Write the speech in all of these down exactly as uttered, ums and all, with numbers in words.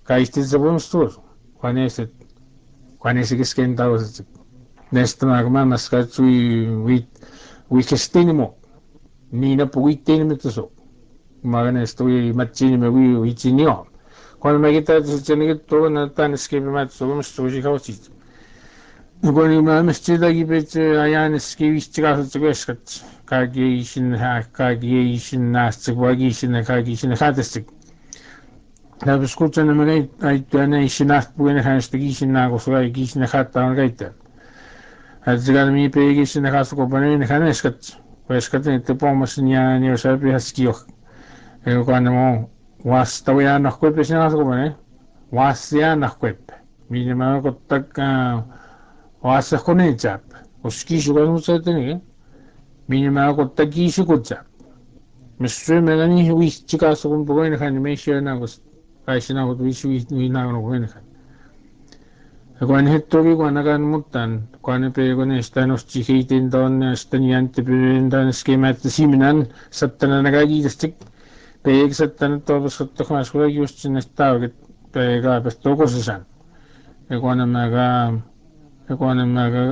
Kaiste sabun stur. Kwanese kwanese kisken tawas. Nesta magma maskatui wit wikestinimo. Nina puwittinimo tuso. Magana estoy machini me wi wichinio. Cuando me quita se tiene que todo no tan escape mat so me estoy cauchi. Cuando me me estoy aquí pech ayan escape chica se chica escat. Kagi ishin ha kagi ishin nas chikwagi ishin kagi ishin hatasik. La escucha no me gai ai tuana ishin nas puene han stigi ishin na go so ai ishin hata on gaita. Azgar mi pe ishin has ko bane han escat. Pues que te pongo señal ni o sea pe haskio. Cuando mo was tawaya na kwep siya sa ko bane. Was ya na kwep. Minima ko taka was ko ne chap. Uski shuga no sa tene. Minima ko taki shi ko chap. Mister me gani wi chika so ko boy na kan me share na ko kai shi na ko wi shi wi na ko boy na kan. Kuan hetto ki kuan kan mutan kuan pe ko ne sta no chi hitin don sta ni ante pe dan skema siminan satana na ga gi stik pe ek satana to sotto ko asco gi us chin sta ke pe ga pe to ko san. E kuan ma ga e kuan ma ga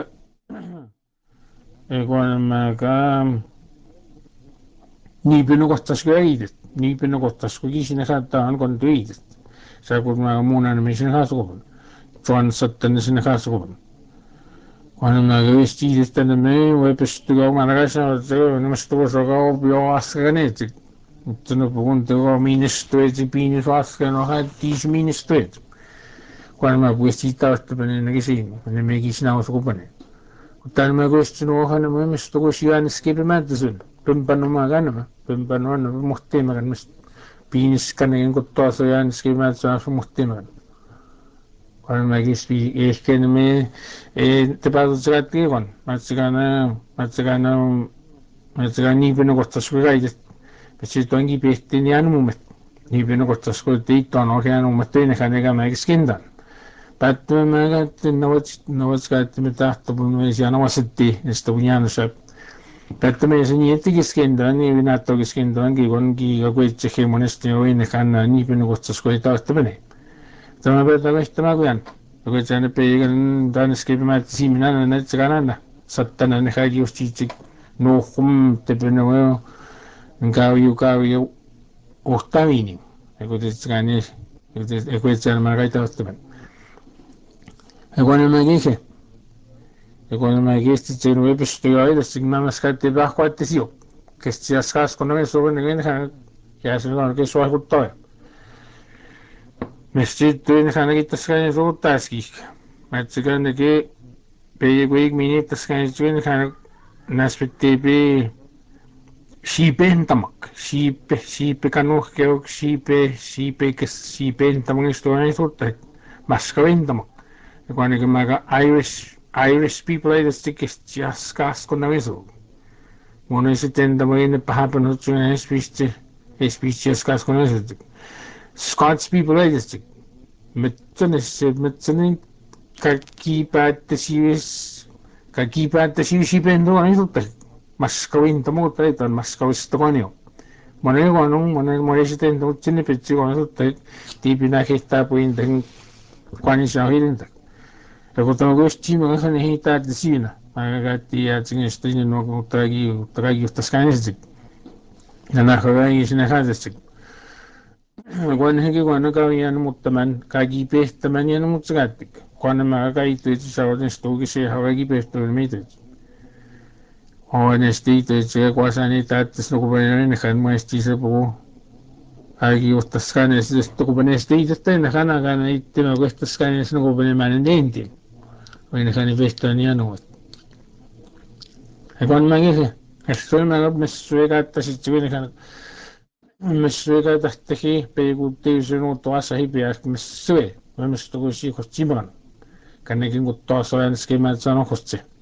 e kuan ma ga ni pe no costas ko gi ni pe no costas ko gi sin ha ta an kon tu sa ko ma mo na me sin ha so. Juan satana sin ha so. Cuando me vestí esta de me, voy a pescar una casa, no me estuvo sacado, vio ascanetic. Tú no pregunto, go ministrate, pines vasca, no had these ministrate. Cuando me vestí hasta para que sí, para me quis na os ocupane. Tal me gusta no ojalá me estuvo si van escape medicine. Pimpa no me gana, pimpa no no mostema gan mis pines canen con todo so yan escape medicine so mostema. Cuando me quis es que me te paso a ti con más gana más gana más gana ni pero costa su gaide pero tu angi peste ni anu me ni pero costa su te to no que anu me te ne gana ga me skindan pero me ga no no ga te me ta to me ya no se te esto buñano se pero me se ni te skindan ni na to skindan gi gon gi ga que che moneste o ne gana ni pero costa su ta to bene. Tama ba taga istama ko yan. Ako sana pe gan dan escape ma simina na na tsana na. Satta na ne haji usti chik no hum te pe no ngao yu kao yu ohtavini. Ako te tsani ako tsana ma gaita ostaban. Ako na magige. Ako na magige tsino e pisto yo ai sigma maskate ba kwate siyo. Que si askas kono me so ne ne ha ya se no que so ha gutto. Mesjid hanagitaskani ruutaski. Matsikandaki peyiguik minitaskani chwin naspitipi shipentamak. Shipe shipe kanuhkeuk shipe shipe kes shipentamak istuani ruutak. Maskaventamak. Kuani maga Irish Irish people ay dastikis jaskas konamisu. Mono isitentamak pahapan hutsun speech speech jaskas konamisu. Scots people ay dastik. Metsones metsonen kakipäättäisiis kakipäättäisiisi pentuani tutte maskawinta muuta ei tan maskawistokanio monen konon monen monen tutsinni pitsi konon tutte tiipinä kehtaa puinten kwanisa hilintä ja kun tämä kusti mä kanssa ne hittää että siinä mä käytti ja sinne sitten no kun tagi tagi justas kanisesti ja nähdään sinne haastasti Kuan heki kuan kavian muttaman kaki pehtämän ja mutsagattik. Kuan mä kaitu itse sauden stuki se havaki pehtämän mitet. On esti itse kuasani tattis no kupanen han muesti se puu. Aki ustas kanes esto kupanen esti itse na kana kana itte no kustas kanes no kupanen manen denti. Kuan han pehtämän ja no. Kuan mä kese. Estoy mä messuega tasitsuinen han Messuega tahtahi peikuuttiisunu tuasahi piak messue. Memestugussi kotsiman. Kannekin kun tuossa on skemät sanokosti.